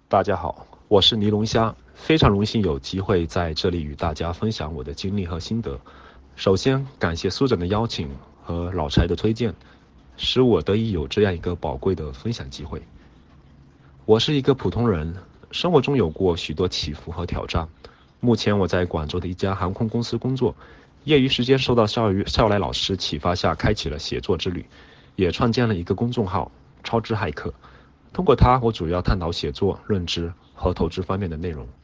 大家好，我是尼龙虾，非常荣幸有机会在这里与大家分享我的经历和心得。首先，感谢苏整的邀请和老柴的推荐，使我得以有这样一个宝贵的分享机会。我是一个普通人，生活中有过许多起伏和挑战。目前我在广州的一家航空公司工作，业余时间受到少来老师启发下，开启了写作之旅，也创建了一个公众号“超知骇客”。通过它，我主要探讨写作、认知和投资方面的内容。